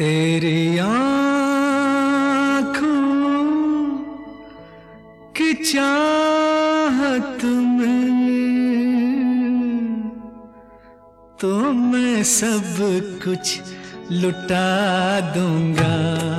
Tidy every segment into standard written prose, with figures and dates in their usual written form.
तेरी आँखों की चाहत में तो मैं सब कुछ लुटा दूंगा।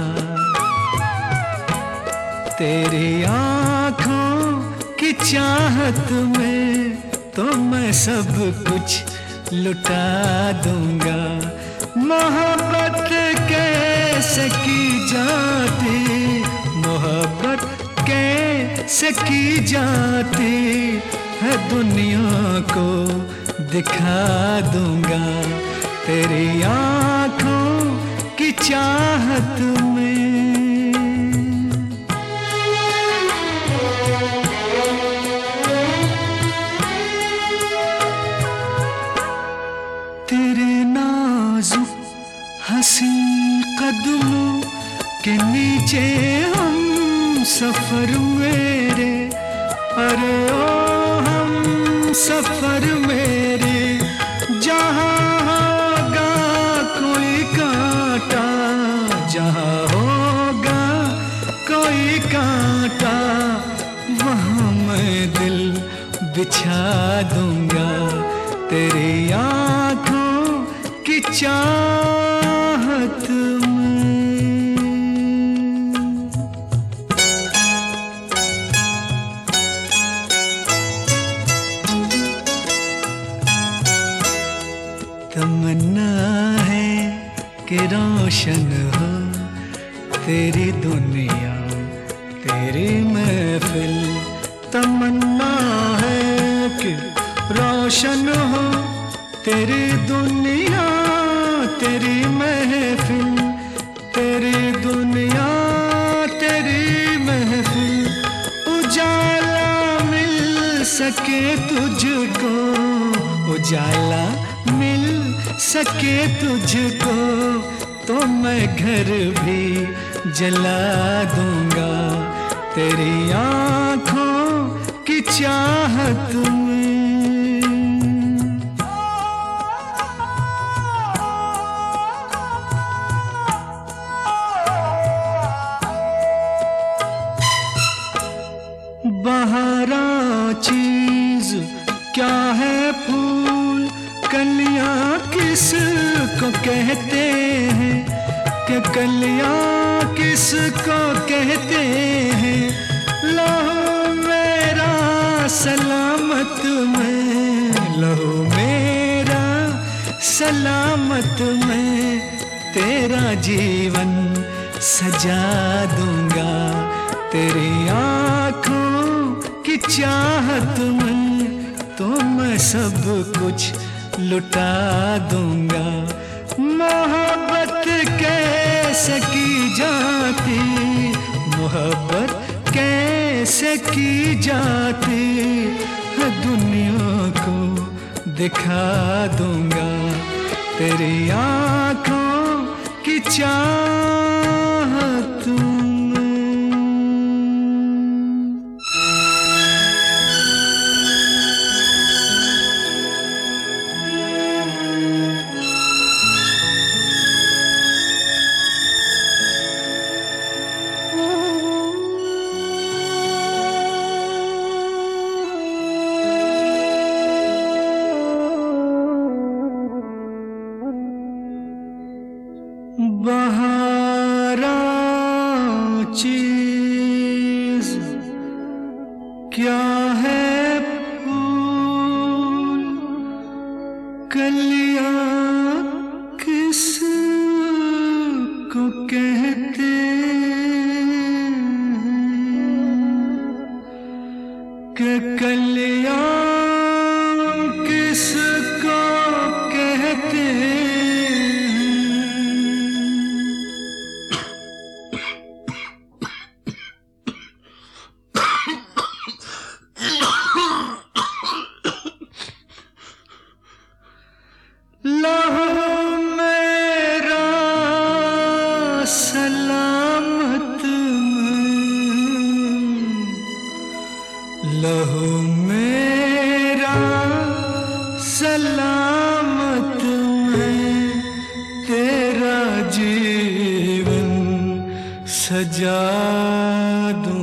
तेरी आँखों की चाहत में तो मैं सब कुछ लुटा दूंगा। मोहब्बत कैसे की जाती, मोहब्बत कैसे की जाती है दुनिया को दिखा दूंगा। तेरी आँखों की चाहत में तेरे नाजुक हंसी कदमों के नीचे हम सफर मेरे, अरे ओ हम सफर मेरे। जहाँ होगा कोई कांटा, जहाँ होगा कोई कांटा वहाँ मैं दिल बिछा दूंगा। तेरी आँखों की चाहत में। तमन्ना है कि रोशन हो तेरी दुनिया तेरी महफिल। तमन्ना है कि रोशन हो तेरी दुनिया तेरी महफिल, तेरी दुनिया तेरी महफिल। उजाला मिल सके तुझको, उजाला मिल सके तुझको तो मैं घर भी जला दूंगा। तेरी आँखों की चाहत में। बहारा चीज क्या है फूल कलियां किस को कहते हैं, कि कलियां किस को कहते हैं। लहू मेरा सलामत में, लहू मेरा सलामत में तेरा जीवन सजा दूंगा। तेरी आँखों की चाहत में तो मैं सब कुछ लुटा दूंगा। मोहब्बत कैसे की जाती, मोहब्बत कैसे की जाती है दुनिया को दिखा दूंगा। तेरी आँखों की चाहत में। बहारा चीज क्या है फूल कलियां किस को कहते हैं, कि कलियां किस को कहते हैं। लहू मेरा सलामत में, लहू मेरा सलामत में तेरा जी सजा दूं